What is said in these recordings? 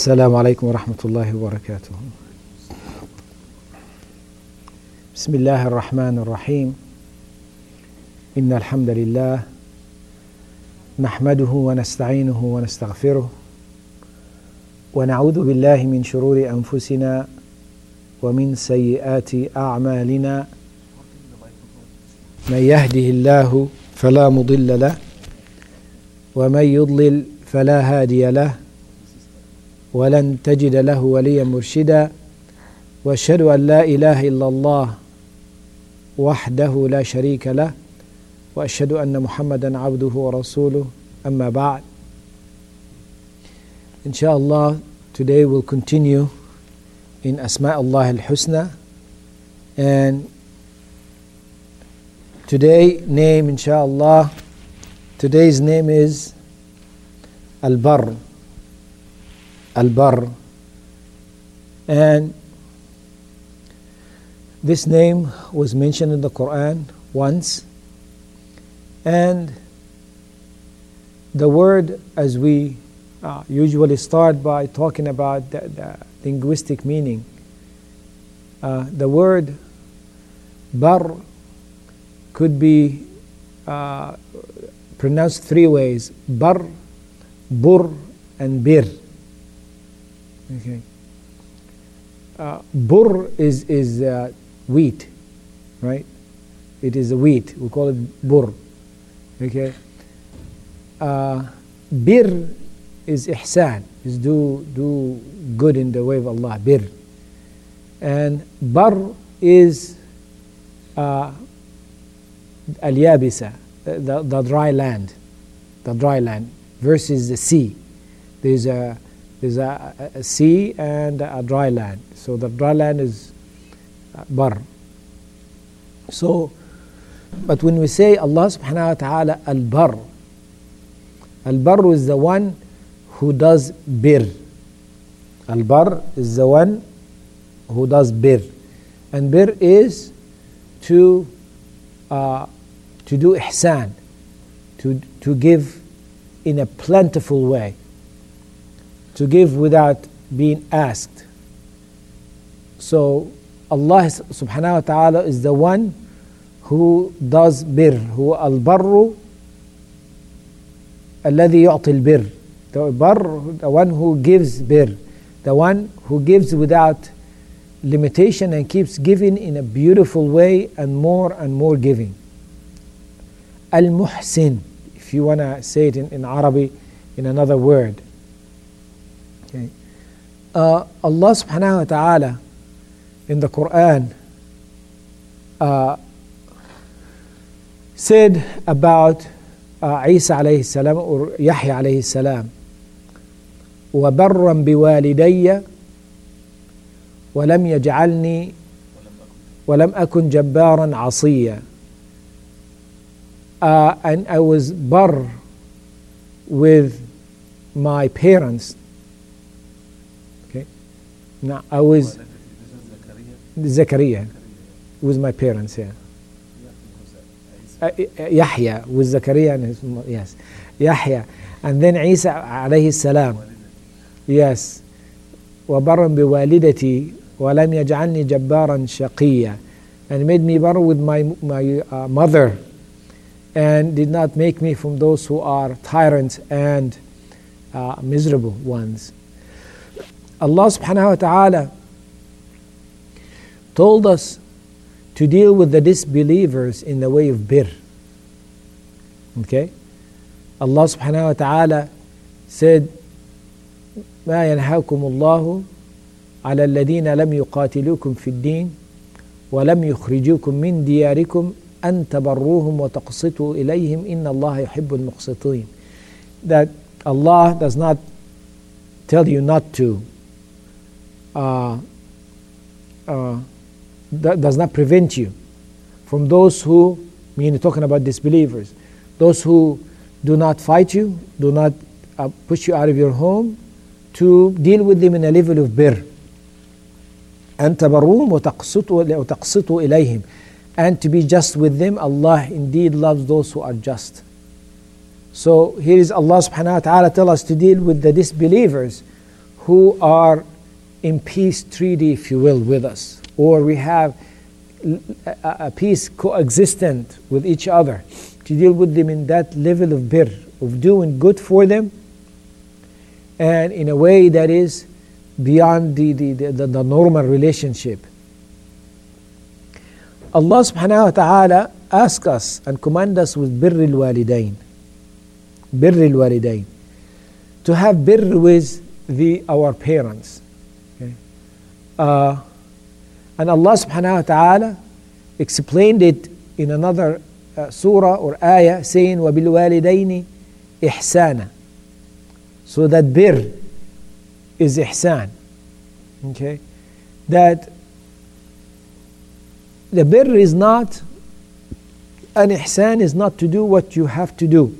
السلام عليكم ورحمة الله وبركاته. بسم الله الرحمن الرحيم. إن الحمد لله نحمده ونستعينه ونستغفره ونعوذ بالله من شرور أنفسنا ومن سيئات أعمالنا. من يهده الله فلا مضل له ومن يضلل فلا هادي له ولن تجد له وليا مرشدا. واشهد أن لا إله إلا الله وحده لا شريك له وأشهد أن محمدا عبده ورسوله. أما بعد. Inshallah, today we'll continue in Asma Allah al-Husna, and today's name is Al-Barr. Al-Barr. And this name was mentioned in the Quran once, and the word, as we usually start by talking about the linguistic meaning, the word Barr could be pronounced three ways: Barr, Burr, and Bir. Okay. Burr is wheat, right? It is a wheat. We call it burr. Okay. Bir is ihsan, is do good in the way of Allah. Bir. And bar is al-yabisa, the dry land, versus the sea. There's a sea and a dry land. So the dry land is bar. So, but when we say Allah subhanahu wa ta'ala al-Barr, al-Barr is the one who does bir. Al-Barr is the one who does bir. And bir is to do ihsan, to give in a plentiful way, to give without being asked. So Allah subhanahu wa ta'ala is the one who does bir, who al-barru alladhi yu'ti al-bir. The barr, the one who gives bir, the one who gives without limitation and keeps giving in a beautiful way and more giving. Al-muhsin, if you want to say it in Arabic in another word. Okay. Allah subhanahu wa ta'ala in the Quran said about Isa alayhi salam or Yahya alayhi salam, وَبَرًّا بِوَالِدَيَّ وَلَمْ يَجْعَلْنِي وَلَمْ أَكُنْ جَبَّارًا عَصِيًّا. And I was bar with my parents. Okay. Now I was Zakaria with my parents. Yeah. Yahya with Zakaria and his mother. Yes. Yahya, and then Isa alayhi salam. Yes. وَبَرًّا بِوَالِدَتِي وَلَمْ يَجْعَلْنِي جَبَّارًا شَقِيًّا. And made me bar with my mother, and did not make me from those who are tyrants and miserable ones. Allah subhanahu wa ta'ala told us to deal with the disbelievers in the way of bir. Okay? Allah subhanahu wa ta'ala said, ما ينهاكم الله على الذين لم يقاتلوكم في الدين ولم يخرجوكم من دياركم أن تبروهم وتقسطوا إليهم إن الله يحب المقسطين. That Allah does not tell you not to, does not prevent you from those who, meaning talking about disbelievers, those who do not fight you, do not push you out of your home, to deal with them in a level of bir. أن تبروهم وتقسطوا إليهم, and to be just with them. Allah indeed loves those who are just. So here is Allah subhanahu wa ta'ala tell us to deal with the disbelievers who are in peace treaty, if you will, with us, or we have a peace coexistent with each other, to deal with them in that level of birr, of doing good for them, and in a way that is beyond the normal relationship. Allah subhanahu wa ta'ala asks us and commands us with birr al-walidain. Birr al-walidain. To have birr with our parents. Okay? And Allah subhanahu wa ta'ala explained it in another surah or ayah saying وَبِالْوَالِدَيْنِ إِحْسَانًا. So that birr is ihsan. Okay? That the birr is not, an ihsan is not to do what you have to do.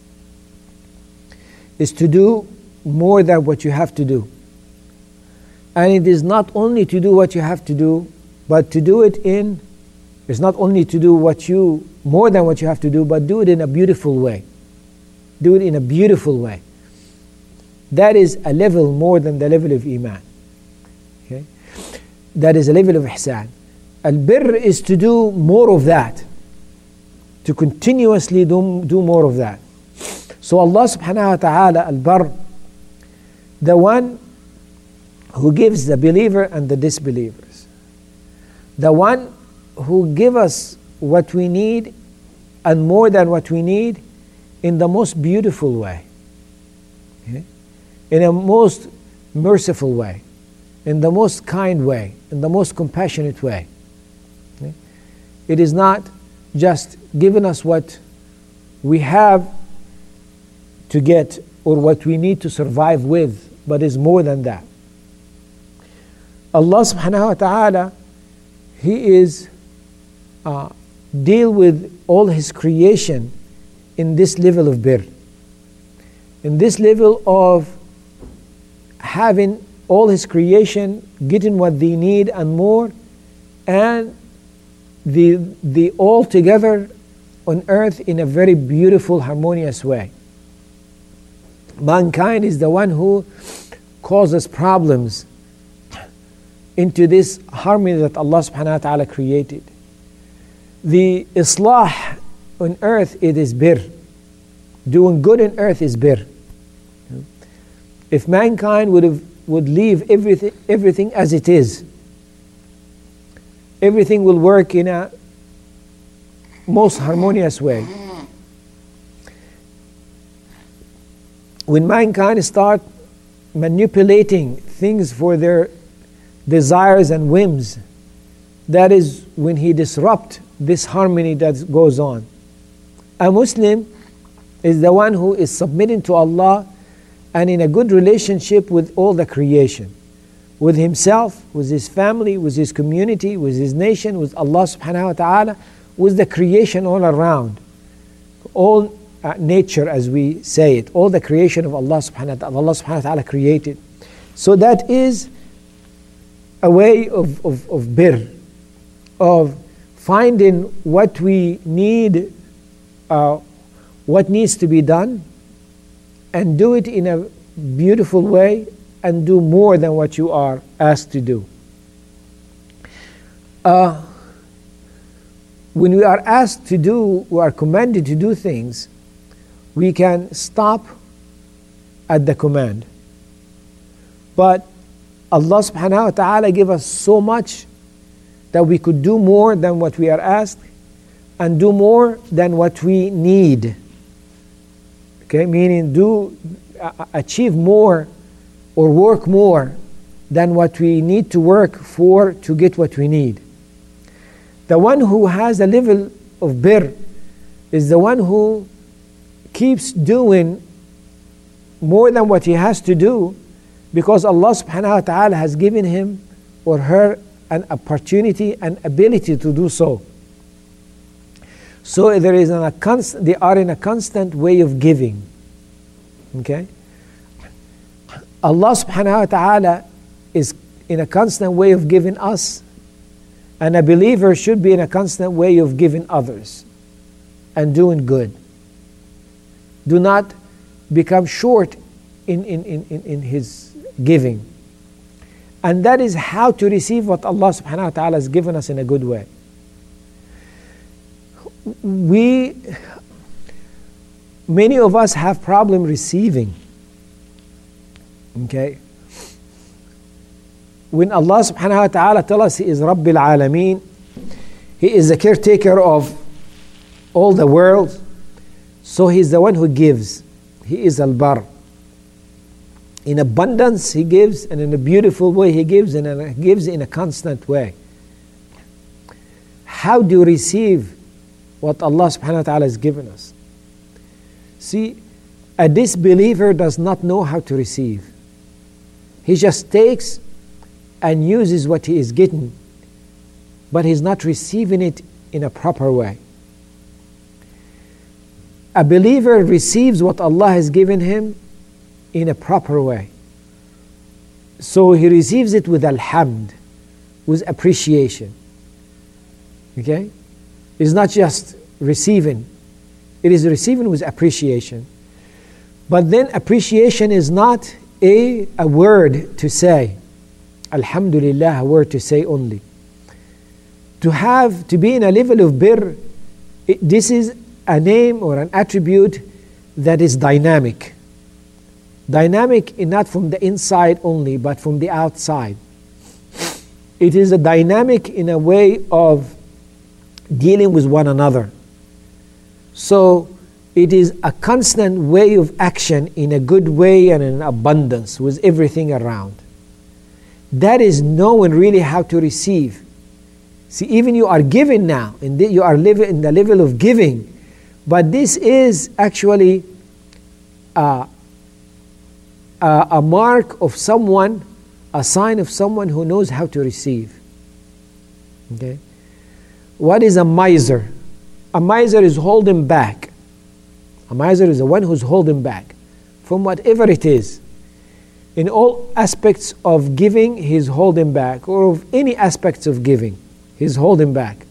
Is to do more than what you have to do. And it is not only to do what you have to do, but to do it in, it's not only to do more than what you have to do, but do it in a beautiful way. Do it in a beautiful way. That is a level more than the level of iman. Okay? That is a level of ihsan. Al-birr is to do more of that. To continuously do more of that. So Allah subhanahu wa ta'ala, al-barr, the one who gives the believer and the disbelievers. The one who gives us what we need and more than what we need in the most beautiful way. Okay? In a most merciful way. In the most kind way. In the most compassionate way. Okay? It is not just giving us what we have to get or what we need to survive with, but is more than that. Allah subhanahu wa ta'ala, He is deal with all His creation in this level of birr. In this level of having all His creation, getting what they need and more, and the all together on earth in a very beautiful, harmonious way. Mankind is the one who causes problems into this harmony that Allah subhanahu wa ta'ala created. The islah on earth, it is birr. Doing good on earth is birr. If mankind would leave everything as it is, everything will work in a most harmonious way. When mankind start manipulating things for their desires and whims, that is when he disrupts this harmony that goes on. A Muslim is the one who is submitting to Allah and in a good relationship with all the creation, with himself, with his family, with his community, with his nation, with Allah subhanahu wa ta'ala, with the creation all around. All nature, as we say it, all the creation of Allah subhanahu wa ta'ala, Allah subhanahu wa ta'ala created. So that is a way of birr, of finding what we need, what needs to be done, and do it in a beautiful way, and do more than what you are asked to do. When we are asked to do, we are commanded to do things, we can stop at the command. But Allah subhanahu wa ta'ala gave us so much that we could do more than what we are asked and do more than what we need. Okay, meaning achieve more or work more than what we need to work for to get what we need. The one who has a level of birr is the one who keeps doing more than what he has to do, because Allah subhanahu wa ta'ala has given him or her an opportunity and ability to do so. So they are in a constant way of giving. Okay? Allah subhanahu wa ta'ala is in a constant way of giving us, and a believer should be in a constant way of giving others and doing good. Do not become short in his giving. And that is how to receive what Allah subhanahu wa ta'ala has given us in a good way. Many of us have problem receiving. Okay? When Allah subhanahu wa ta'ala tells us He is Rabbil Alameen, He is the caretaker of all the world, so He is the one who gives. He is Al-Bar. In abundance He gives, and in a beautiful way He gives, and He gives in a constant way. How do you receive what Allah subhanahu wa ta'ala has given us? See, a disbeliever does not know how to receive. He just takes and uses what he is getting, but he's not receiving it in a proper way. A believer receives what Allah has given him in a proper way. So he receives it with alhamd, with appreciation. Okay? It's not just receiving. It is receiving with appreciation. But then appreciation is not a word to say. Alhamdulillah, a word to say only. To be in a level of birr, this is a name or an attribute that is dynamic. Dynamic not from the inside only, but from the outside. It is a dynamic in a way of dealing with one another. So it is a constant way of action in a good way and in abundance with everything around. That is knowing really how to receive. See, even you are giving now, and you are living in the level of giving, but this is actually a mark of someone, a sign of someone who knows how to receive. Okay? What is a miser? A miser is holding back. A miser is the one who's holding back from whatever it is. In all aspects of giving, he's holding back, or of any aspects of giving, he's holding back.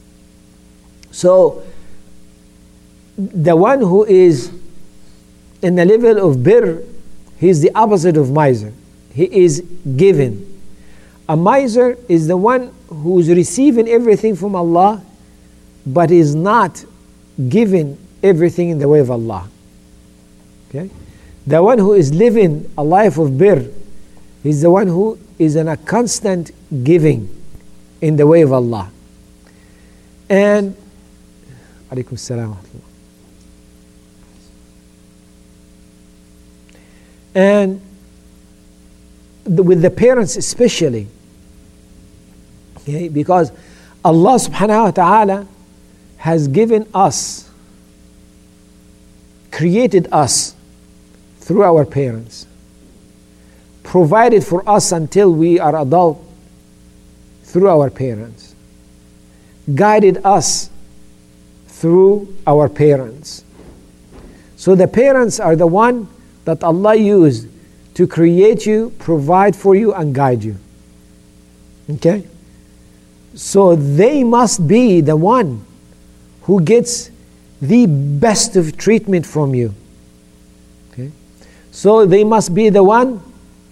So, the one who is in the level of birr, he's the opposite of miser. He is giving. A miser is the one who's receiving everything from Allah, but is not giving everything in the way of Allah. Okay? The one who is living a life of birr is the one who is in a constant giving in the way of Allah. And alaykum as-salam wa rahmatullah. And with the parents especially, okay, because Allah subhanahu wa ta'ala has given us, created us through our parents, provided for us until we are adult through our parents, guided us through our parents. So the parents are the one that Allah used to create you, provide for you, and guide you. Okay? So they must be the one who gets the best of treatment from you. Okay? So they must be the one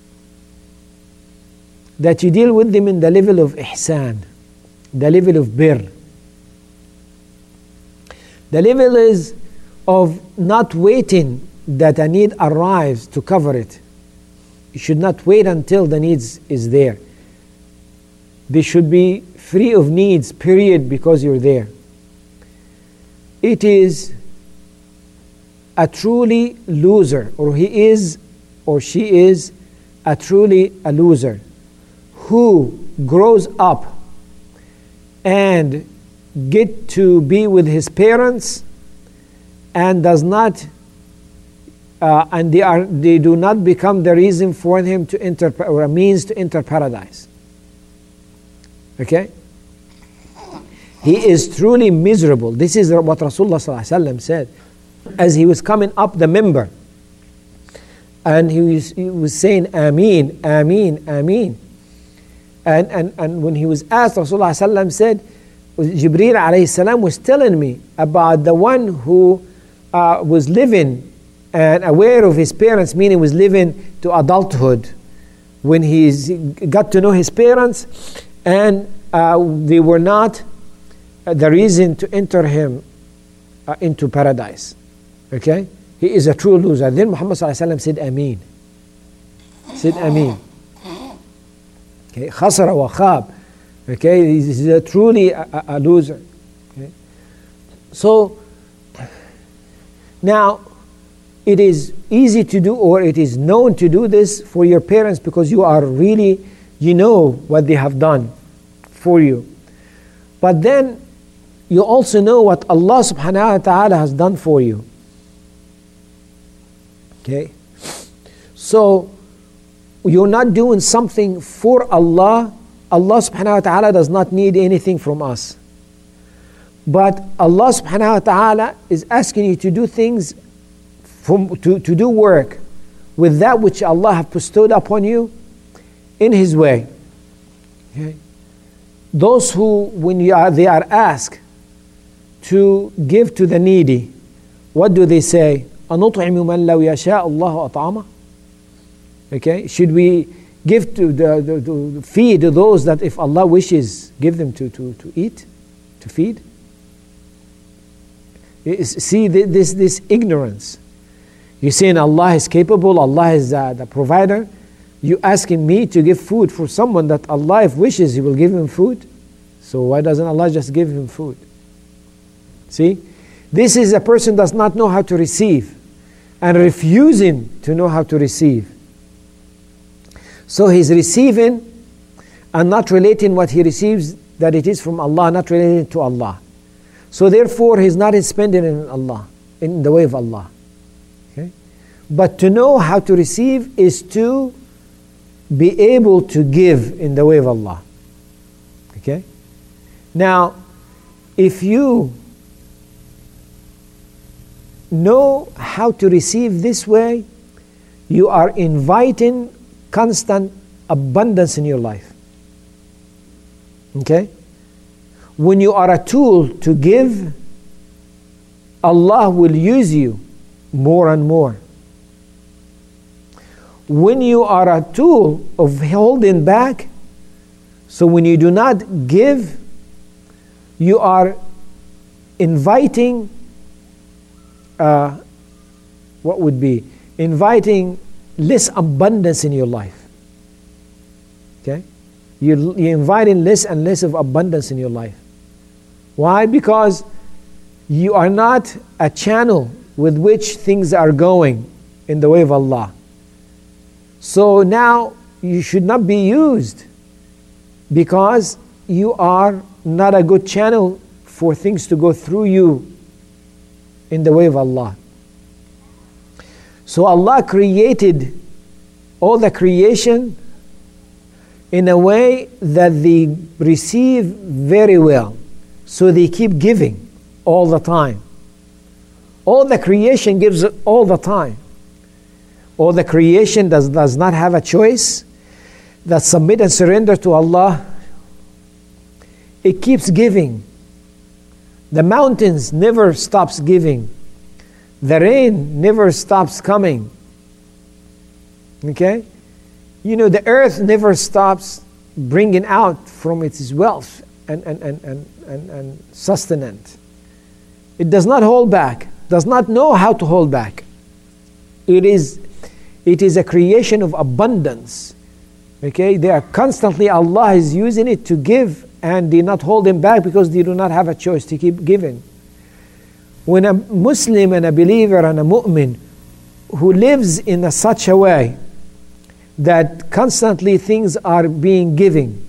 that you deal with them in the level of ihsan, the level of birr. The level is of not waiting that a need arrives to cover it. You should not wait until the needs is there. They should be free of needs, period, because you're there. It is a truly loser, or he is or she is a truly a loser, who grows up and get to be with his parents and does not and they do not become the reason for him to enter, or a means to enter paradise. Okay? He is truly miserable. This is what Rasulullah ﷺ said as he was coming up the minbar, and he was saying Ameen, Ameen, Ameen. And when he was asked, Rasulullah ﷺ said, Jibreel alayhi salam was telling me about the one who was living and aware of his parents, meaning was living to adulthood, when he got to know his parents, and they were not the reason to enter him into paradise. Okay? He is a true loser. Then Muhammad ﷺ said Ameen. Said Ameen. Okay? Khasara wa khab. Okay? He's truly a loser. Okay? So, now, it is easy to do, or it is known to do this for your parents, because you are really, you know what they have done for you. But then, you also know what Allah subhanahu wa ta'ala has done for you. Okay? So, you're not doing something for Allah. Allah subhanahu wa ta'ala does not need anything from us. But Allah subhanahu wa ta'ala is asking you to do things, to do work with that which Allah have bestowed upon you in His way. Okay? Those who, when they are asked to give to the needy, what do they say? أَنُطْعِمُ مَنْ لَوْ يَشَاءُ اللَّهُ أَطْعَمَهُ. Okay? Should we give to feed those that if Allah wishes, give them to eat, to feed? See this ignorance. You're saying Allah is capable, Allah is the provider. You asking me to give food for someone that Allah, if wishes, He will give him food. So why doesn't Allah just give him food? See? This is a person does not know how to receive and refusing to know how to receive. So he's receiving and not relating what he receives that it is from Allah, not relating to Allah. So therefore he's not spending in Allah, in the way of Allah. Okay? But to know how to receive is to be able to give in the way of Allah. Okay? Now, if you know how to receive this way, you are inviting constant abundance in your life. Okay? When you are a tool to give, Allah will use you more and more. When you are a tool of holding back, so when you do not give, you are inviting inviting less abundance in your life. Okay? You're inviting less and less of abundance in your life. Why? Because you are not a channel with which things are going in the way of Allah. So now you should not be used because you are not a good channel for things to go through you in the way of Allah. So Allah created all the creation in a way that they receive very well. So they keep giving all the time. All the creation gives all the time. All the creation does not have a choice, that submit and surrender to Allah. It keeps giving. The mountains never stops giving. The rain never stops coming. Okay? You know, the earth never stops bringing out from its wealth and sustenance. It does not hold back, does not know how to hold back. It is a creation of abundance. Okay? They are constantly, Allah is using it to give, and they not holding back because they do not have a choice to keep giving. When a Muslim and a believer and a mu'min who lives in such a way that constantly things are being given,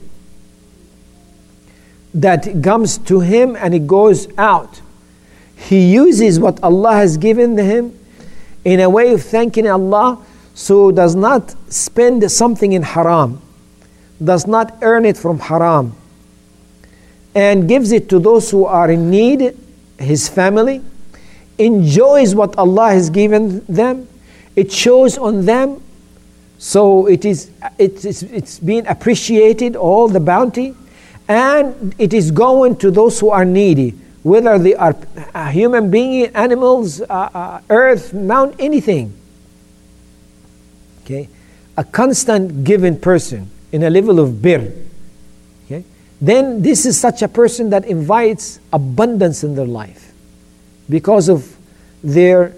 that comes to him and it goes out, he uses what Allah has given him in a way of thanking Allah, so does not spend something in haram, does not earn it from haram, and gives it to those who are in need, his family, enjoys what Allah has given them, it shows on them, so it's being appreciated, all the bounty, and it is going to those who are needy, whether they are a human being, animals, earth, mount, anything. Okay, a constant giving person in a level of bir, okay, then this is such a person that invites abundance in their life because of their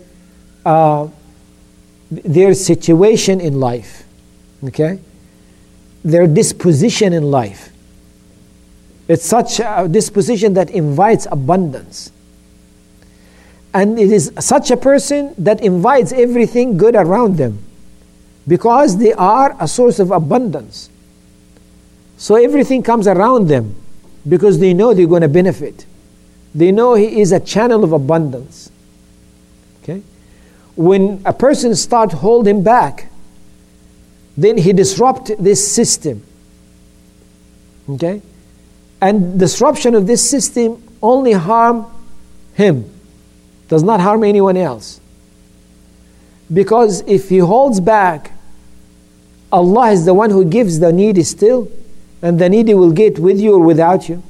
situation in life, okay, their disposition in life. It's such a disposition that invites abundance. And it is such a person that invites everything good around them because they are a source of abundance. So everything comes around them because they know they're going to benefit. They know he is a channel of abundance. Okay? When a person starts holding back, then he disrupts this system. Okay? And disruption of this system only harm him, does not harm anyone else. Because if he holds back, Allah is the one who gives the needy still, and the needy will get with you or without you.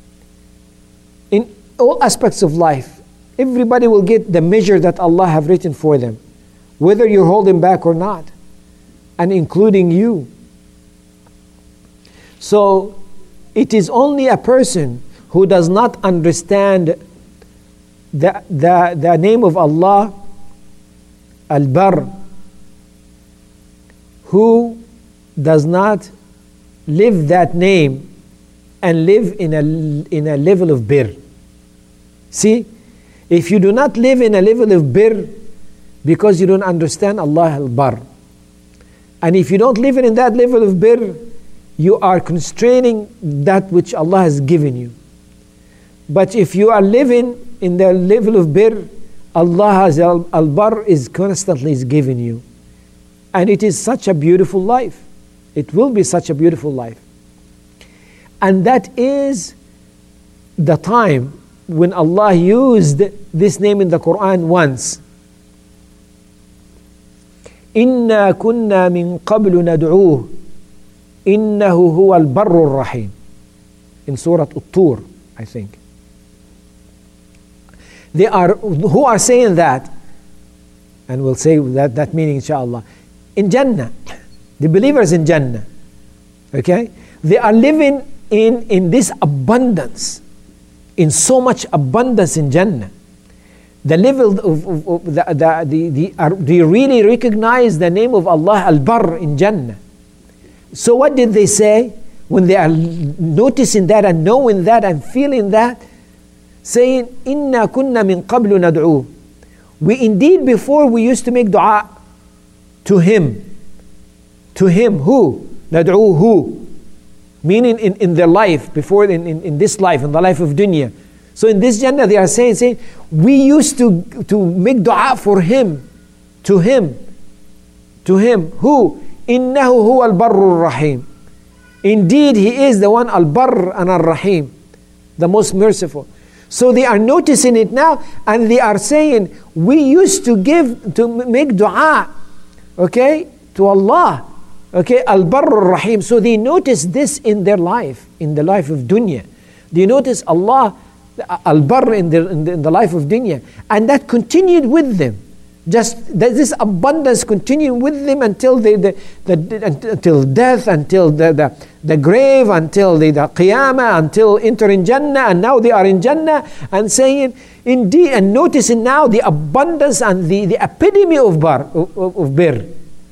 In all aspects of life, everybody will get the measure that Allah have written for them, whether you're holding back or not, and including you. So, it is only a person who does not understand the name of Allah, Al-Barr, who does not live that name and live in a level of bir. See, if you do not live in a level of bir because you don't understand Allah Al-Barr, and if you don't live in that level of bir, you are constraining that which Allah has given you. But if you are living in the level of bir, Allah has Al-Barr is constantly giving you. And it is such a beautiful life. It will be such a beautiful life. And that is the time when Allah used this name in the Quran once. إِنَّا كُنَّا مِن قَبْلُ نَدْعُوهُ إِنَّهُ هُوَ الْبَرُّ الرَّحِيمُ. In Surah At-Tur, I think. They are, who are saying that, and we'll say that meaning inshallah, in Jannah, the believers in Jannah, okay, they are living in this abundance, in so much abundance in Jannah. The level of they really recognize the name of Allah Al-Barr in Jannah. So what did they say when they are noticing that and knowing that and feeling that? Saying, Inna kunna min qablu nad'u. We indeed before we used to make dua to Him. To Him, who? Nad'u, who? Meaning in their life, before in this life, in the life of dunya. So in this Jannah they are saying, we used to make dua for Him. To Him. To Him, who? Innahu huwa al-barru rahim. Indeed, He is the one al-barr and al-rahim, the most merciful. So they are noticing it now, and they are saying, we used to make dua, okay, to Allah, okay, Al-Barr Ar-Rahim. So they notice this in their life, in the life of dunya. They notice Allah, Al-Barr in the life of dunya, and that continued with them. Just this abundance continued with them until until death, until the grave, until the Qiyamah, until entering Jannah, and now they are in Jannah and saying, indeed, and noticing now the abundance and the epitome of bir.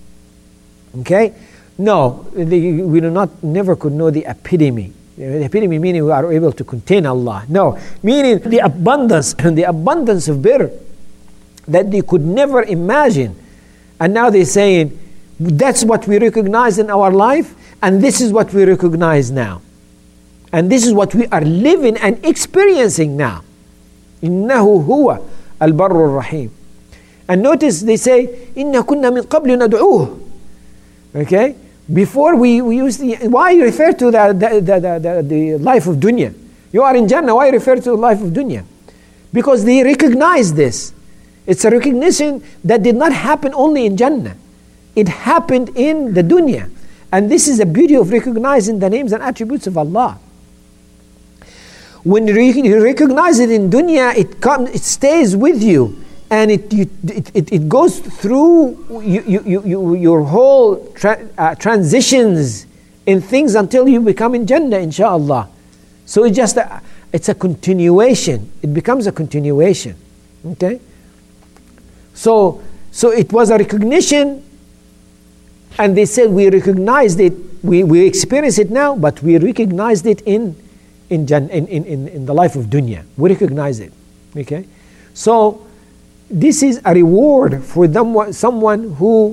Okay? No, we never could know the epitome. The epitome meaning we are able to contain Allah. No, meaning the abundance and the abundance of bir that they could never imagine. And now they're saying, that's what we recognize in our life, and this is what we recognize now. And this is what we are living and experiencing now. إِنَّهُ هُوَ الْبَرُّ الرَّحِيمُ. And notice they say, إِنَّا كُنَّا مِن قَبْلُ نَدْعُوهُ. Okay? Before we used the, why you refer to the life of dunya? You are in Jannah, why refer to the life of dunya? Because they recognize this. It's a recognition that did not happen only in Jannah. It happened in the dunya. And this is the beauty of recognizing the names and attributes of Allah. When you recognize it in dunya, it stays with you. and it goes through your whole transitions in things until you become in Jannah, inshallah. So it's a continuation. It becomes a continuation. Okay? So it was a recognition, and they said we recognized it, we experience it now, but we recognized it in the life of dunya. We recognize it. Okay? So this is a reward for someone who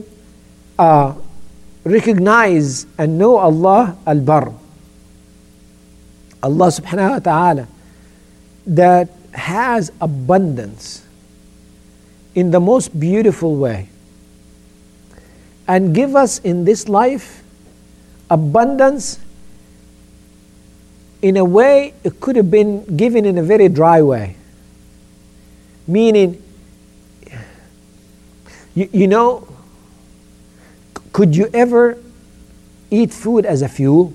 recognize and know Allah al-Barr, Allah subhanahu wa ta'ala, that has abundance in the most beautiful way, and give us in this life abundance in a way it could have been given in a very dry way. Meaning, you know, could you ever eat food as a fuel?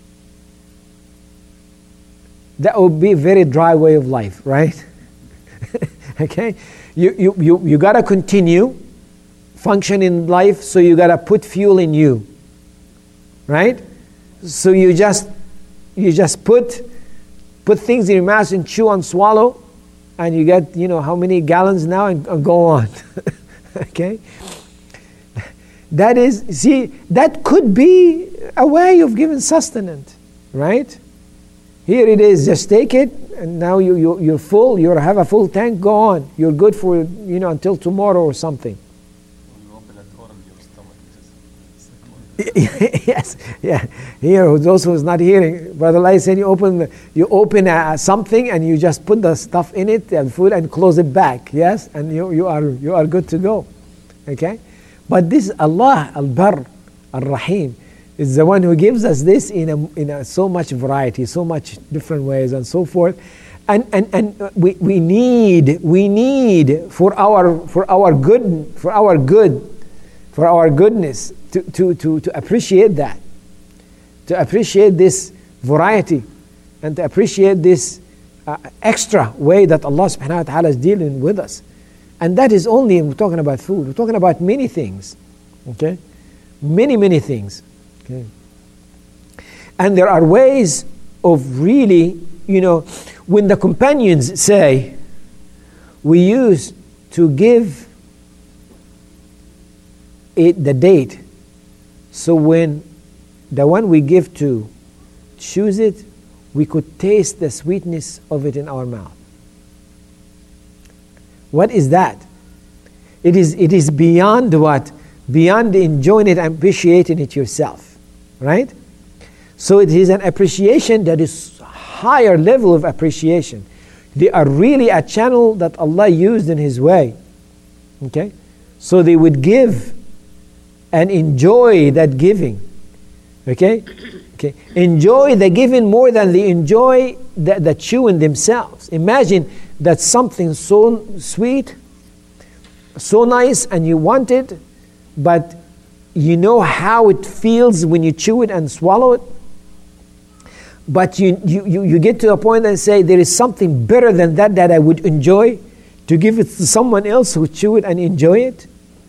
That would be a very dry way of life, right? Okay? You gotta continue function in life, so you gotta put fuel in you. Right? So you just put things in your mouth and chew and swallow, and you get, you know, how many gallons now, and go on. Okay? That could be a way of giving sustenance, right? Here it is, just take it, and now you're full, you have a full tank, go on. You're good for, you know, until tomorrow or something. You open a door in your stomach. Yes, yeah. Here, those who's not hearing, Brother Lai said you open something and you just put the stuff in it and food and close it back, yes? And you are good to go, okay? But this Allah, Al-Barr, Al-Rahim, is the one who gives us this in so much variety, so much different ways and so forth. And we need for our goodness to appreciate that, to appreciate this variety, and to appreciate this extra way that Allah subhanahu wa ta'ala is dealing with us. And that is only, we're talking about food, we're talking about many things, okay? Many things, okay? And there are ways of really, you know, when the companions say, we used to give it the date, so when the one we give to choose it, we could taste the sweetness of it in our mouth. What is that? It is beyond what? Beyond enjoying it and appreciating it yourself, right? So it is an appreciation that is higher level of appreciation. They are really a channel that Allah used in His way, okay? So they would give and enjoy that giving, okay? Okay, enjoy the giving more than they enjoy the chewing themselves. Imagine that something so sweet, so nice, and you want it, but you know how it feels when you chew it and swallow it. But you get to a point and say, there is something better than that I would enjoy, to give it to someone else who chew it and enjoy it.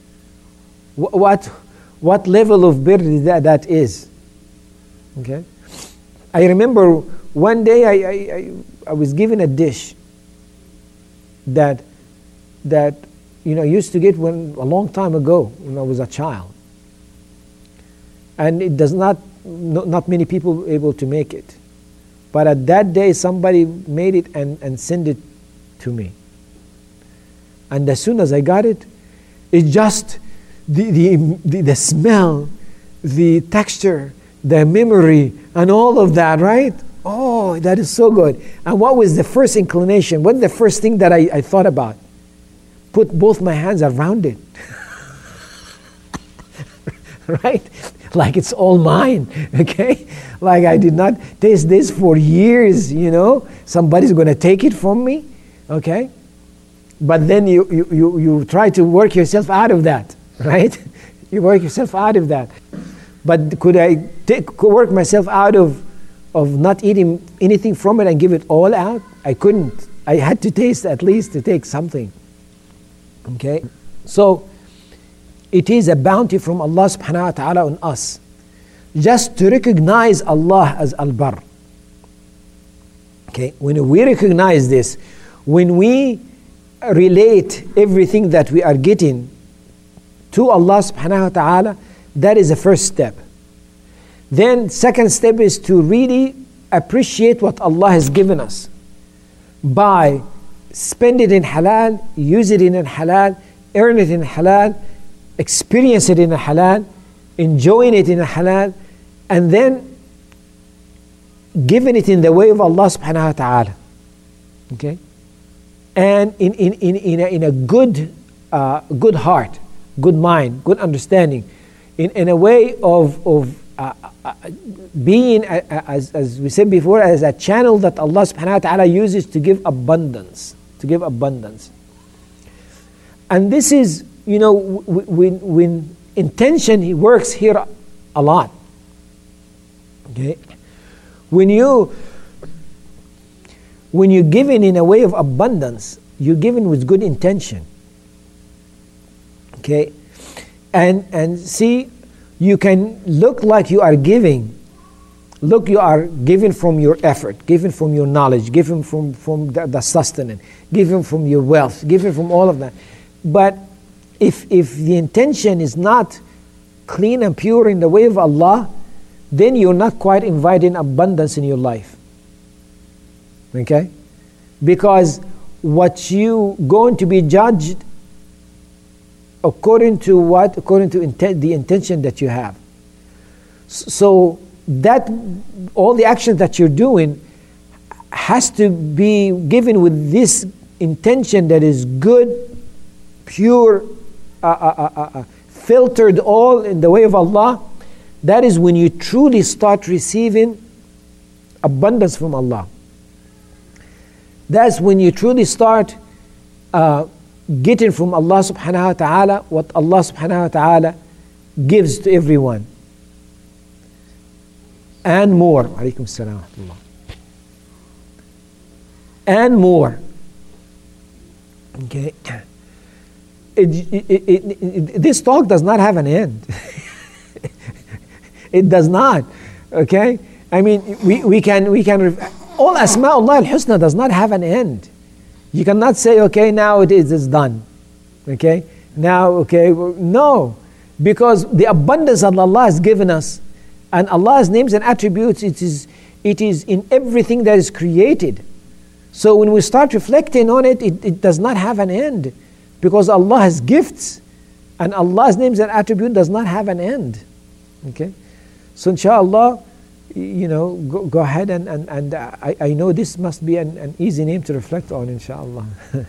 What level of birr that is? Okay, I remember one day I was given a dish that you know, I used to get a long time ago when I was a child, and it does not many people able to make it, but at that day somebody made it and sent it to me, and as soon as I got it, it just the smell, the texture, the memory, and all of that, right? Oh, that is so good. And what was the first inclination? What was the first thing that I thought about? Put both my hands around it. Right? Like it's all mine, okay? Like I did not taste this for years, you know? Somebody's going to take it from me, okay? But then you try to work yourself out of that, right? You work yourself out of that. But could I work myself out of not eating anything from it and give it all out? I couldn't. I had to taste at least to take something. Okay? So, it is a bounty from Allah subhanahu wa ta'ala on us. Just to recognize Allah as Al-Barr. Okay? When we recognize this, when we relate everything that we are getting to Allah subhanahu wa ta'ala, that is the first step. Then second step is to really appreciate what Allah has given us by spend it in halal, use it in halal, earn it in halal, experience it in halal, enjoying it in halal, and then giving it in the way of Allah subhanahu wa ta'ala. Okay? And in a good heart, good mind, good understanding, in a way of being, as we said before, as a channel that Allah subhanahu wa ta'ala uses to give abundance. And this is, when intention, he works here a lot. Okay? When you're giving in a way of abundance, you're giving with good intention. Okay? And see, you can look like you are giving. Look, you are giving from your effort, giving from your knowledge, giving from the sustenance, giving from your wealth, giving from all of that. But if the intention is not clean and pure in the way of Allah, then you're not quite inviting abundance in your life. Okay? Because what you going to be judged according to what? According to the intention that you have. So that all the actions that you're doing has to be given with this intention that is good, pure, filtered all in the way of Allah. That is when you truly start receiving abundance from Allah. That's when you truly start getting from Allah subhanahu wa ta'ala what Allah subhanahu wa ta'ala gives to everyone. And more. Alaykum as-salam wa rahmatullah. And more. Okay. This talk does not have an end. It does not. Okay? I mean, we can all Asma'ullah al-Husna does not have an end. You cannot say, okay, now it's done. Okay? Now, okay, no. Because the abundance that Allah has given us, and Allah's names and attributes, it is in everything that is created. So when we start reflecting on it, it does not have an end. Because Allah has gifts, and Allah's names and attributes does not have an end. Okay? So inshallah, go ahead and I know this must be an easy name to reflect on, inshallah.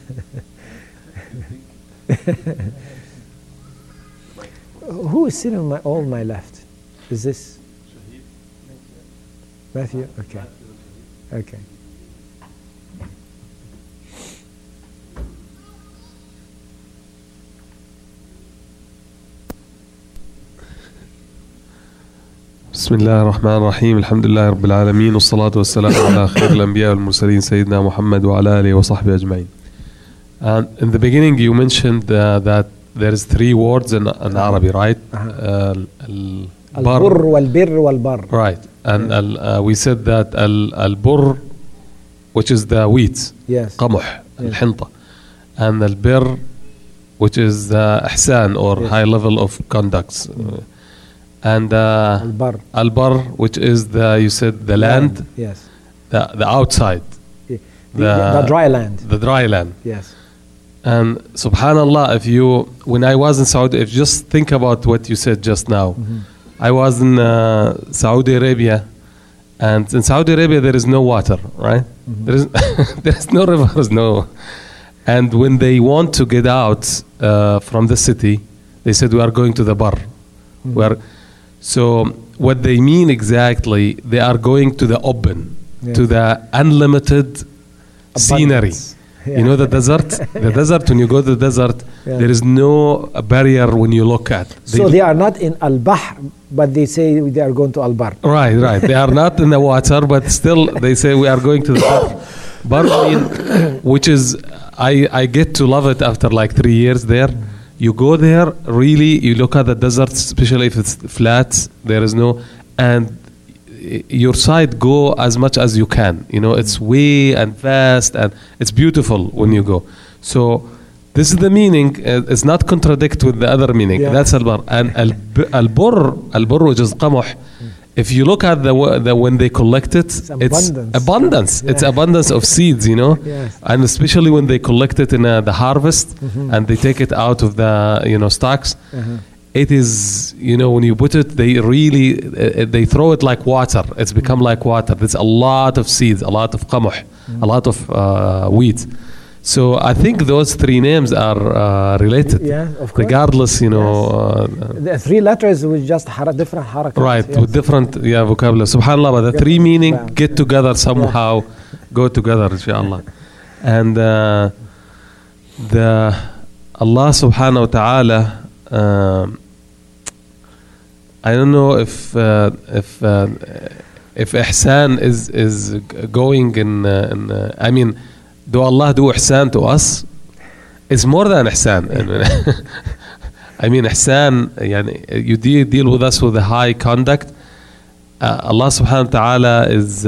Who is sitting on my left? Is this Matthew? Okay. Okay. بسم الله الرحمن الرحيم الحمد لله رب العالمين والصلاة والسلام على خير الأنبياء والمرسلين سيدنا محمد وعلى آله وصحبه أجمعين. And in the beginning you mentioned that there is 3 words in Arabic, right? Al-Burr wal-Birr wal-Barr. Right. And we said that al-Burr, which is the wheat, yes, قمح, الحنطة, and al-Birr, which is the ihsan or high level of conducts. And Al-Barr, which is you said the land, yes, the outside, the dry land. The dry land. Yes. And subhanallah, when I was in Saudi, if just think about what you said just now. Mm-hmm. I was in Saudi Arabia, and in Saudi Arabia there is no water, right? Mm-hmm. There is no rivers, no. And when they want to get out from the city, they said we are going to the Barr. Mm-hmm. So what they mean exactly, they are going to the open, to the unlimited scenery. Yeah. You know the desert? The desert, when you go to the desert, there is no barrier when you look at. So they are not in Al-Bahr, but they say they are going to Al-Barr. Right. They are not in the water, but still they say we are going to the Barr. Barr, which is I get to love it after like 3 years there. You go there, really, you look at the desert, especially if it's flat, there is no, and your sight go as much as you can. You know, it's way and vast, and it's beautiful when you go. So this is the meaning. It's not contradict with the other meaning. Yeah. That's al-bar. And al-burr, which is qamuh. If you look at the when they collect it, it's abundance. Yeah. It's abundance of seeds, you know, Yes. and especially when they collect it in the harvest and they take it out of the stocks. It is, when you put it, they really they throw it like water. It's become like water. There's a lot of seeds, a lot of qamuh, a lot of wheat. So I think those three names are related. Yeah, of course. Regardless, the three letters with just different harakat. right, yes. with different vocabulary. Subhanallah, but the three meaning get together somehow, go together, inshallah. And the Allah subhanahu wa ta'ala, I don't know if ihsan is going in I mean, do Allah do ihsan to us? It's more than ihsan. I mean, ihsan, you deal with us with a high conduct. Allah subhanahu wa ta'ala is,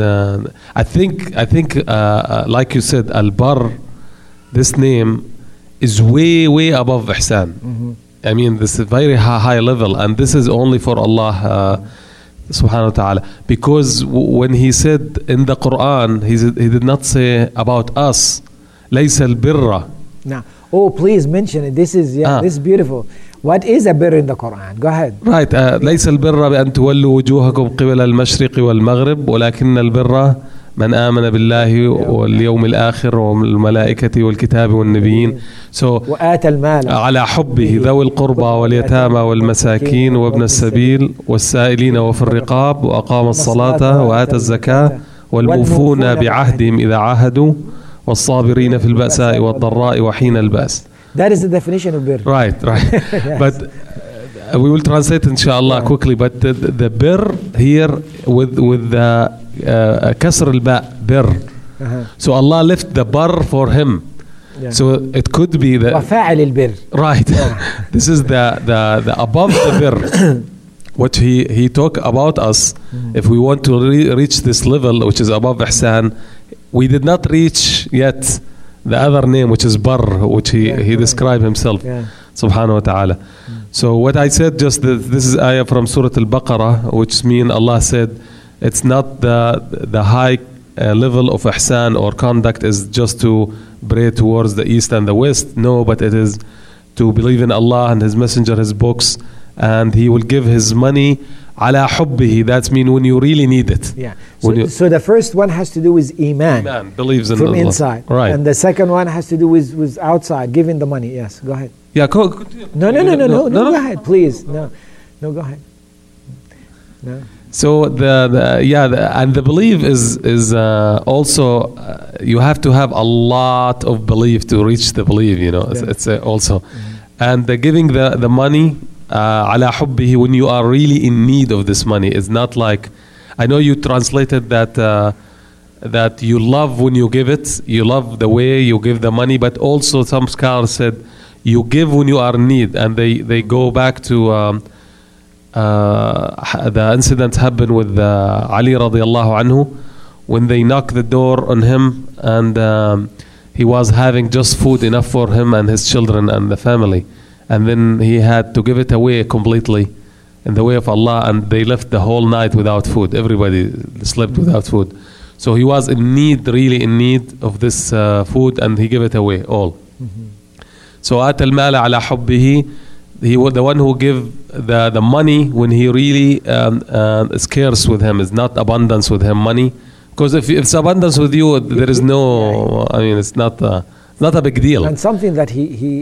I think, like you said, al-bar, this name is way, way above ihsan. I mean, this is very high level, and this is only for Allah subhanahu wa ta'ala. Because when he said in the Quran, he did not say about us, لَيْسَ الْبِرَّ. Now, please mention it. This is this is beautiful. What is a birr in the Quran? Go ahead. Right. ليس البر بأن تولوا وجوهكم قبل المشرق والمغرب ولكن البر من آمن بالله واليوم الآخر والملائكة والكتاب والنبيين. So وآتى المال على حبه ذوي القربى واليتامى والمساكين وابن السبيل والسائلين وفي الرقاب وأقام الصلاة وآتى الزكاة والموفون بعهدهم إذا عاهدوا والصابرين في البأساء والضراء وحين البأس. That is the definition of birr. Right. Yes. But we will translate inshallah quickly. But the birr here with the kasr al-ba, birr. So Allah left the bar for him. Yeah. So it could be the وفاعل البر. Right. This is the above the birr. What he talk about us. If we want to reach this level, which is above ihsan, we did not reach yet the other name, which is Barr, which he described himself, subhanahu wa ta'ala. So what I said, just this is ayah from Surah Al-Baqarah, which means Allah said, it's not the high level of ihsan or conduct is just to pray towards the east and the west. No, but it is to believe in Allah and His Messenger, His books, and He will give His money ala hubbihi. That means when you really need it. Yeah. So the first one has to do with iman. Iman, believes in from Allah. Inside. Right. And the second one has to do with outside, giving the money. Yes, go ahead. Yeah, No, go ahead, please. No, go ahead. No. So and the belief is also you have to have a lot of belief to reach the belief. It's also, and the giving the money. على حبه, when you are really in need of this money. It's not like, I know you translated that you love when you give it, you love the way you give the money, but also some scholars said you give when you are in need, and they go back to the incident happened with Ali radiallahu anhu when they knocked the door on him, and he was having just food enough for him and his children and the family. And then he had to give it away completely in the way of Allah, and they left the whole night without food. Everybody slept without food. So he was really in need of this food, and he gave it away all. So آتى المال على حبه, he was the one who give the money when he really scarce with him. It's not abundance with him money, because if it's abundance with you, there is no. I mean, it's not a big deal. And something that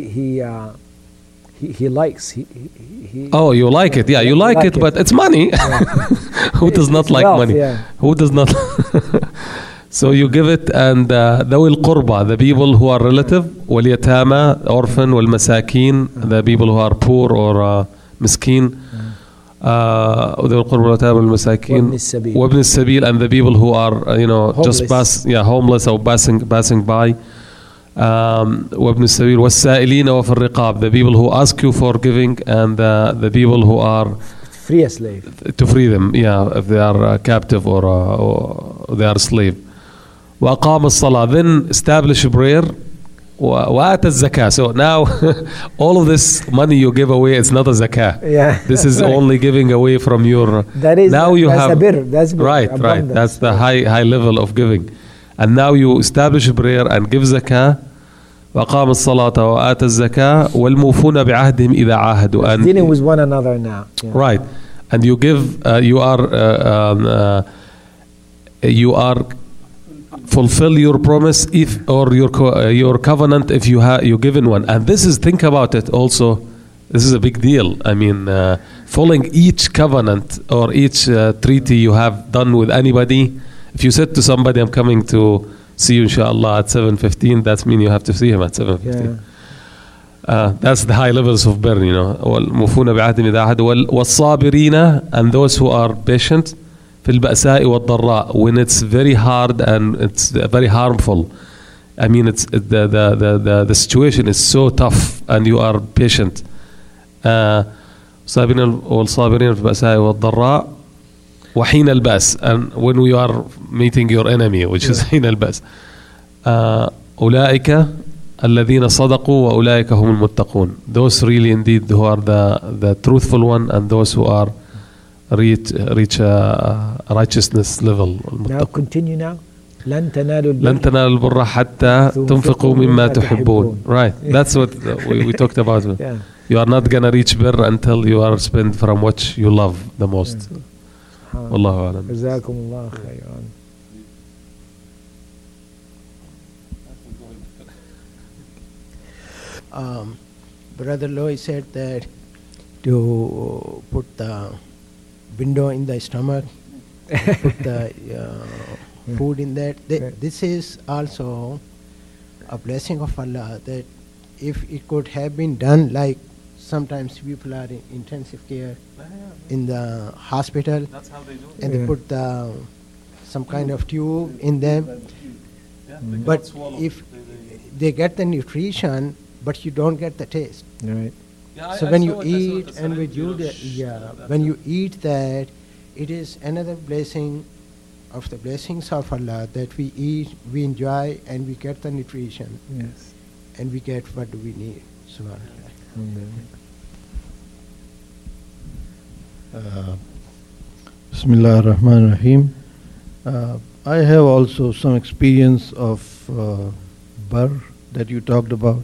he likes. Oh, you like it? Yeah, you like it, but it's money. Who does not like money? Yeah. Who does not? So you give it, and ذوي القربى, the people who are relative, واليتامى, orphan, والمساكين, the people who are poor or miskin, ذوي القربى واليتامى والمساكين, وابن السبيل, and the people who are homeless. just homeless or passing by. وابن السبيل والسائلين وفي الرقاب, the people who ask you for giving, and the people who are Free a slave. to free them, if they are captive or they are slave. وأقام الصلاة, then establish prayer. وآتى الزكاة. So now all of this money you give away, it's not a zakah. Yeah. This is only giving away from your. That is, now you that's have a bir. That's bir, right. abundance. That's the high level of giving, and now you establish prayer and give zakah. وأقام الصلاة وآتى الزكاة والموفون بعهدهم إذا عاهدوا. And dealing with one another now. Yeah. right, and you give. You are fulfill your promise if or your covenant if you given one. And this is, think about it also, this is a big deal. I mean, following each covenant or each treaty you have done with anybody. If you said to somebody, I'm coming to see you inshallah at 7:15, that means you have to see him at 7:15. That's the high levels of birr, والموفون بعهدهم إذا عاهدوا والصابرين, and those who are patient في البأساء والضراء, when it's very hard and it's very harmful. I mean, it's the situation is so tough and you are patient. والصابرين في البأساء والضراء وحين البأس, and when we are meeting your enemy, which is حين البأس. أولئك الذين صدقوا وأولئك هم المتقون. Those really indeed who are the truthful one, and those who are reach a righteousness level. Now continue now. لن تنالوا البر حتى تنفقوا مما تحبون. Right. That's what we talked about. Yeah. You are not gonna reach birr until you are spent from what you love the most. والله أعلم. جزاكم الله خيرا. Brother Loy said that to put the window in the stomach, put the food in that. This is also a blessing of Allah, that if it could have been done, like sometimes people are in intensive care in the hospital, That's how they do it. and they put some kind of tube in them. But if they get the nutrition, but you don't get the taste. Right. So when you eat and when you eat that, it is another blessing of the blessings of Allah, that we eat, we enjoy, and we get the nutrition, Yes. and we get what do we need. Subhanallah. Bismillah ar-Rahman ar-Rahim. I have also some experience of birr that you talked about.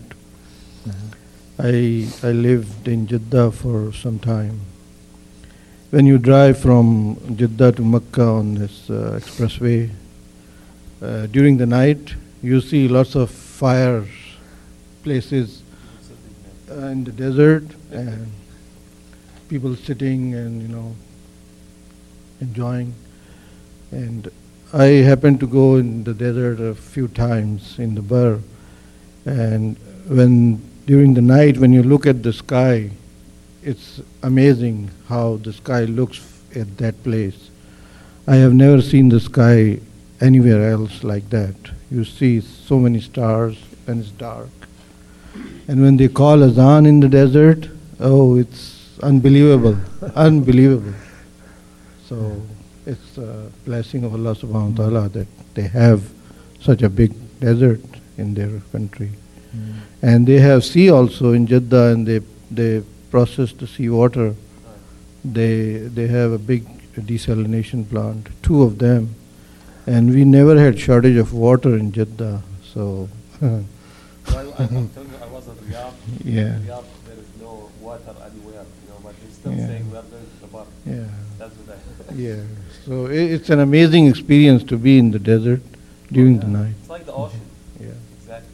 I lived in Jeddah for some time. When you drive from Jeddah to Mecca on this expressway, during the night you see lots of fire places in the desert, and people sitting and enjoying. And I happened to go in the desert a few times in the birr, and during the night when you look at the sky, it's amazing how the sky looks at that place. I have never seen the sky anywhere else like that. You see so many stars and it's dark. And when they call azan in the desert, oh, it's unbelievable, unbelievable. So it's a blessing of Allah subhanahu wa ta'ala that they have such a big desert in their country. And they have sea also in Jeddah, and they process the sea water. They have a big desalination plant, 2 of them, and we never had shortage of water in Jeddah. So I'm telling you, I was at Riyadh. yeah, Riyadh, there is no water anywhere, but they're still Yeah. saying we are going to the bar. yeah, That's what I. yeah. So it's an amazing experience to be in the desert during the night. It's like the ocean. Yeah. Exactly.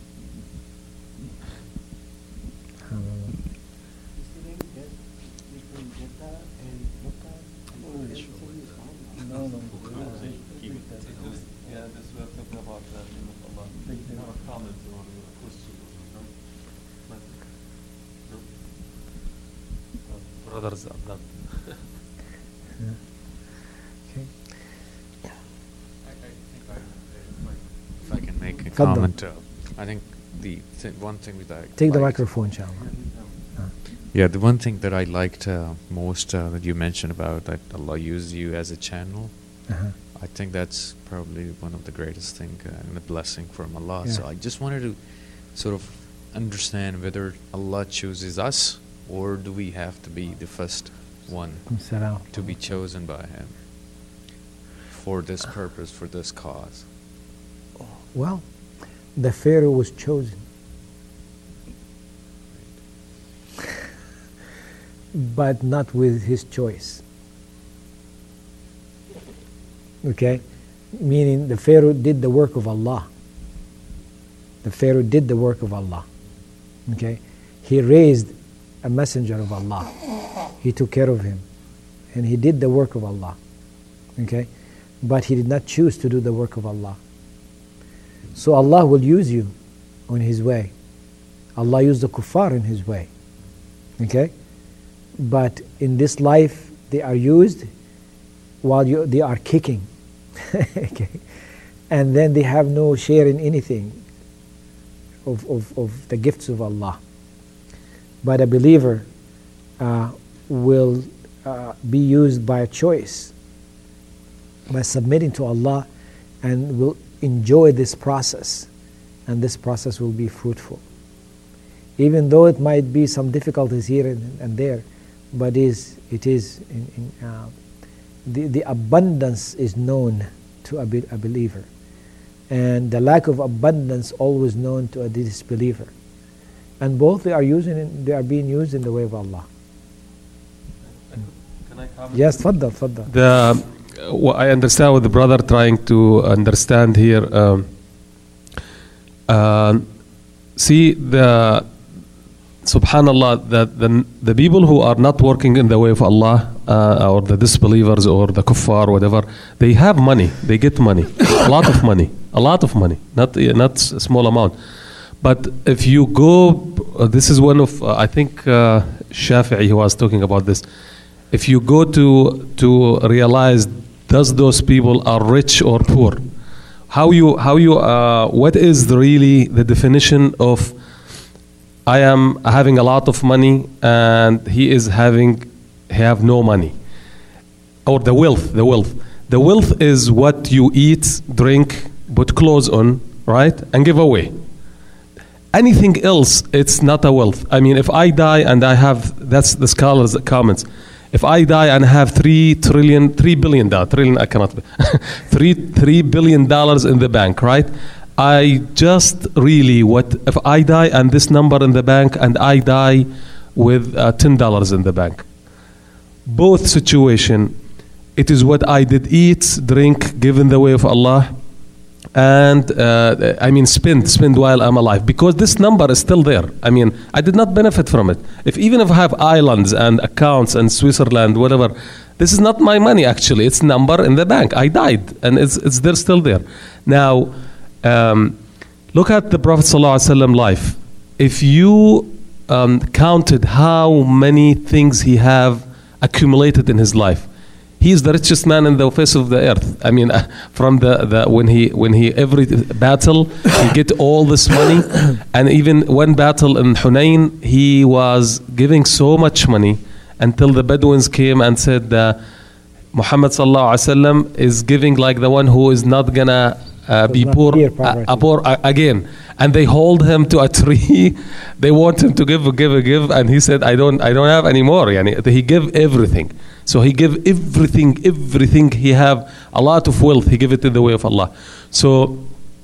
Yeah, this we are talking about Allah. You have a comment or a question? No? No? Brothers are done. If I can make a Tfaddal. comment. I think one thing that I Take the liked- microphone, inshallah. Yeah, the one thing that I liked most that you mentioned about that Allah used you as a channel, Uh-huh. I think that's probably one of the greatest thing and a blessing from Allah. Yeah. So I just wanted to sort of understand whether Allah chooses us or do we have to be the first one Salam. to be chosen by Him for this purpose, for this cause. Well, the Pharaoh was chosen. But not with his choice. Okay? Meaning the Pharaoh did the work of Allah. The Pharaoh did the work of Allah. Okay? He raised a messenger of Allah. He took care of him. And he did the work of Allah. Okay? But he did not choose to do the work of Allah. So Allah will use you on His way. Allah used the kuffar in His way. Okay? But in this life, they are used while they are kicking. Okay? And then they have no share in anything of the gifts of Allah. But a believer will be used by a choice, by submitting to Allah, and will enjoy this process, and this process will be fruitful. Even though it might be some difficulties here and there, but the abundance is known to a believer, and the lack of abundance always known to a disbeliever. And both they are being used in the way of Allah. Can I comment? Yes, تفضل. What I understand what the brother trying to understand here. See the Subhanallah, that the people who are not working in the way of Allah, or the disbelievers or the kuffar, whatever, they have money. They get money, a lot of money, not a small amount. But if you go, this is one of I think Shafi'i who was talking about this. If you go to realize, does those people are rich or poor? What is really the definition of I am having a lot of money and he have no money, or the wealth? The wealth is what you eat, drink, put clothes on, right, and give away. Anything else, it's not a wealth. I mean, if I die and I have, that's the scholars' comments. If I die and have $3 billion, I cannot be, $3 billion in the bank, right? I just really, if I die and this number in the bank and I die with $10 in the bank. Both situation, it is what I did eat, drink, give in the way of Allah, and spend while I'm alive, because this number is still there. I mean, I did not benefit from it. Even if I have islands and accounts and Switzerland, whatever, this is not my money actually. It's number in the bank. I died and it's there, still there. Now, look at the Prophet ﷺ life. If you counted how many things he have accumulated in his life, he is the richest man in the face of the earth. I mean, from when he every battle he get all this money, and even one battle in Hunain he was giving so much money until the Bedouins came and said Muhammad sallallahu alaihi wasallam is giving like the one who is not gonna be poor again. And they hold him to a tree. They want him to give, and he said, "I don't have any more." Yani, he gave everything. So he gave everything he have, a lot of wealth. He gave it in the way of Allah. So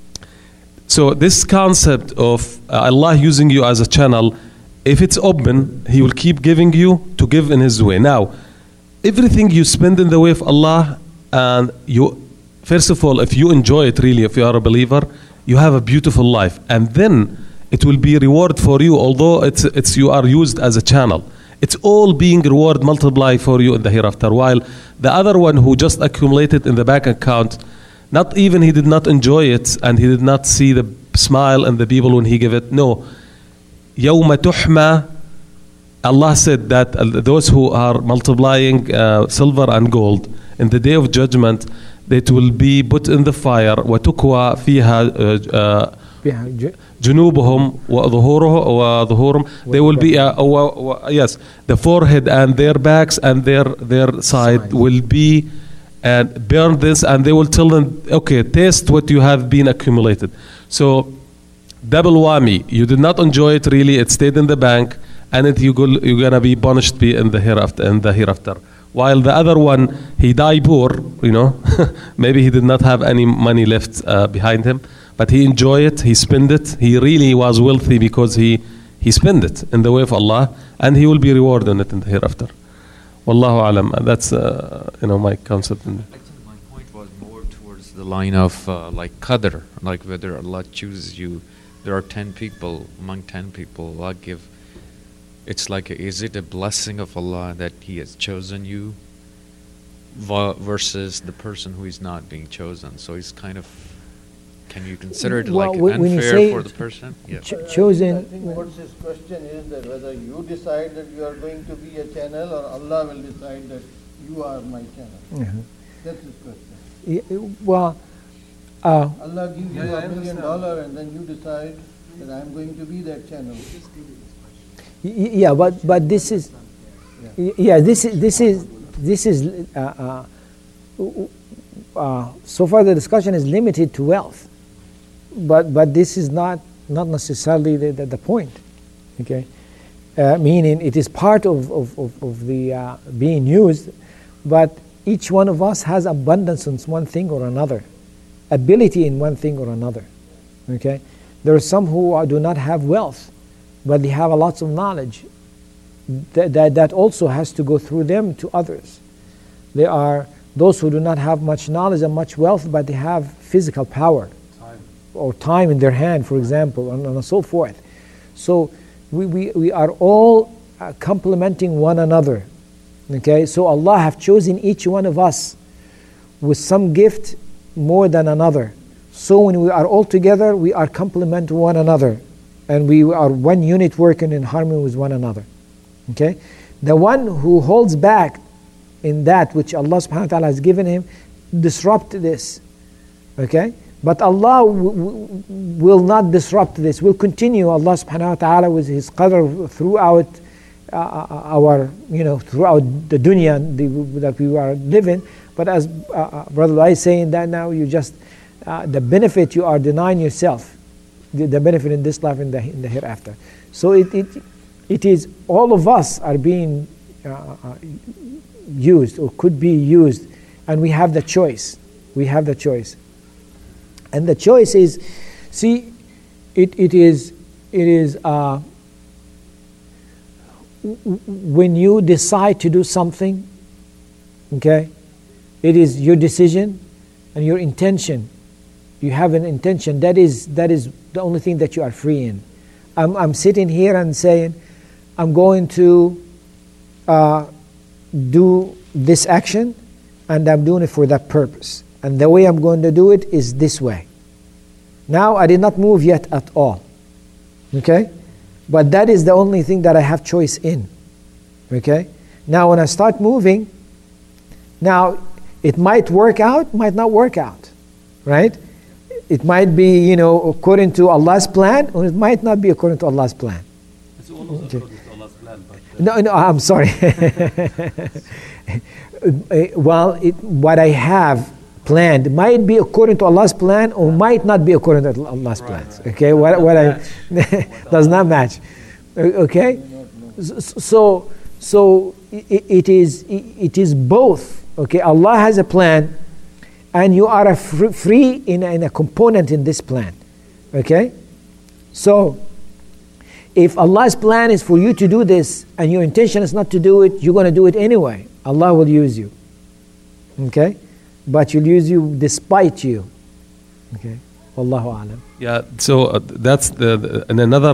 this concept of Allah using you as a channel, if it's open, He will keep giving you to give in His way. Now, everything you spend in the way of Allah, and you, first of all, if you enjoy it really, if you are a believer, you have a beautiful life, and then it will be reward for you. Although it's you are used as a channel, it's all being reward multiplied for you in the hereafter. While the other one who just accumulated in the bank account, not even he did not enjoy it, and he did not see the smile and the people when he gave it. No, يوم تحمى. Allah said that those who are multiplying silver and gold in the day of judgment, it will be put in the fire. وَتُكْوَى فِيهَا جنوبهم وظهورهم. They will be yes, the forehead and their backs and their side will be and burn this, and they will tell them, okay, taste what you have been accumulated. So double whammy. You did not enjoy it really. It stayed in the bank, and you're gonna be punished in the hereafter. While the other one, he died poor, maybe he did not have any money left behind him, but he enjoyed it, he spent it, he really was wealthy because he spent it in the way of Allah, and he will be rewarded on it in the hereafter. Wallahu alam. That's my concept. Actually, my point was more towards the line of like qadr, like whether Allah chooses you. There are 10 people, among 10 people, Allah give. It's like, is it a blessing of Allah that He has chosen you versus the person who is not being chosen? So it's kind of, can you consider it like unfair for the person? Yeah. Chosen. I think what his question is that whether you decide that you are going to be a channel or Allah will decide that you are my channel. Mm-hmm. That's his question. Allah gives you $1 million and then you decide that I'm going to be that channel. Yeah, but this is, this is. So far the discussion is limited to wealth, but this is not necessarily the point. Okay, meaning it is part of the being used, but each one of us has abundance in one thing or another, ability in one thing or another. Okay, there are some who do not have wealth, but they have a lots of knowledge that also has to go through them to others. There are those who do not have much knowledge and much wealth, but they have physical power or time in their hand, for example, and so forth. So we are all complementing one another. Okay, so Allah have chosen each one of us with some gift more than another. So when we are all together, we are complement one another, and we are one unit working in harmony with one another. Okay, the one who holds back in that which Allah subhanahu wa ta'ala has given him disrupt this. Okay, but Allah will not disrupt this. Will continue Allah subhanahu wa ta'ala with His qadr throughout our throughout the dunya that we are living. But as Brother Lai is saying that now, you just the benefit you are denying yourself, the benefit in this life and in the hereafter. So it is all of us are being used or could be used, and we have the choice. We have the choice, and the choice is, see, it is when you decide to do something. Okay, it is your decision and your intention. You have an intention. That is the only thing that you are free in. I'm sitting here and saying, I'm going to do this action, and I'm doing it for that purpose. And the way I'm going to do it is this way. Now I did not move yet at all. Okay? But that is the only thing that I have choice in. Okay? Now when I start moving, now it might work out, might not work out. Right? It might be, according to Allah's plan, or it might not be according to Allah's plan. It's almost according to Allah's plan, but No, I'm sorry. Well, what I have planned might be according to Allah's plan, or might not be according to Allah's plans. Okay, what I does not match. Okay, so it is both. Okay, Allah has a plan, and you are free in a component in this plan. Okay, so if Allah's plan is for you to do this and your intention is not to do it, you're going to do it anyway. Allah will use you. Okay? But He'll use you despite you. Okay? Wallahu alam. yeah. So that's and another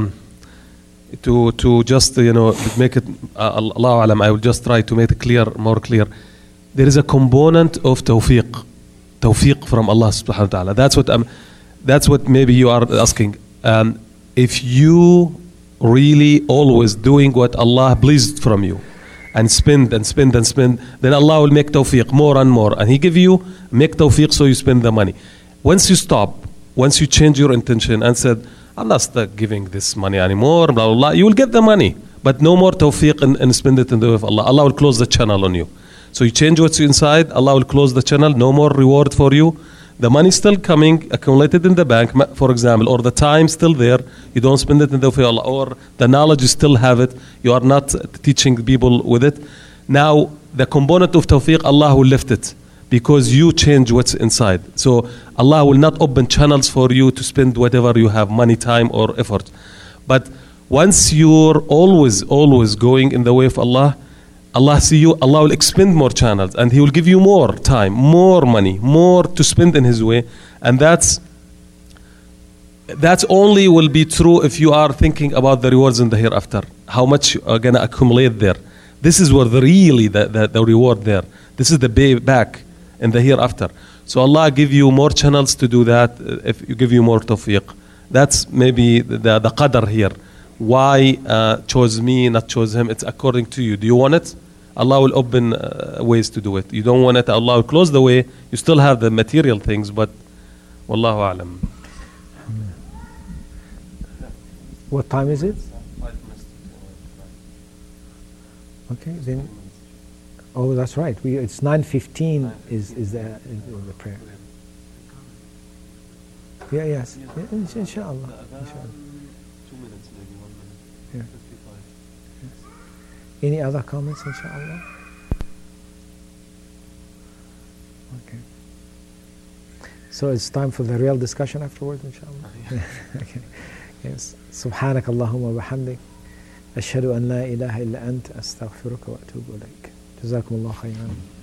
to just make it Allahu alam. I will just try to make it more clear. There is a component of tawfiq from Allah subhanahu wa ta'ala. That's what maybe you are asking. If you really always doing what Allah pleased from you, and spend, then Allah will make tawfiq more and more, and He give you make tawfiq so you spend the money. Once you stop, once you change your intention and said, I'm not giving this money anymore, blah, blah, blah, you will get the money. But no more tawfiq and spend it in the way of Allah. Allah will close the channel on you. So you change what's inside, Allah will close the channel, no more reward for you. The money still coming, accumulated in the bank, for example, or the time still there, you don't spend it in the way of Allah, or the knowledge you still have it, you are not teaching people with it. Now, the component of tawfiq, Allah will lift it because you change what's inside. So Allah will not open channels for you to spend whatever you have, money, time, or effort. But once you're always going in the way of Allah, Allah see you, Allah will expand more channels and He will give you more time, more money, more to spend in His way. And that's only will be true if you are thinking about the rewards in the hereafter, how much you are going to accumulate there. This is where the reward there. This is the payback in the hereafter. So Allah give you more channels to do that if you give you more tawfiq. That's maybe the qadr here. Why chose me, not chose him? It's according to you. Do you want it? Allah will open ways to do it. You don't want it, Allah will close the way. You still have the material things, but Wallahu a'lam. What time is it? Okay, then. Oh, that's right. It's 9:15 is the prayer. Yeah, yes. Yeah, inshallah. 2 minutes, maybe 1 minute. Yeah. 55. Yes. Any other comments, inshallah? Okay. So it's time for the real discussion afterwards, inshallah. Okay. Yes. سبحانك اللهم وبحمدك أشهد أن لا إله إلا أنت أستغفرك وأتوب إليك. جزاكم الله خيرا.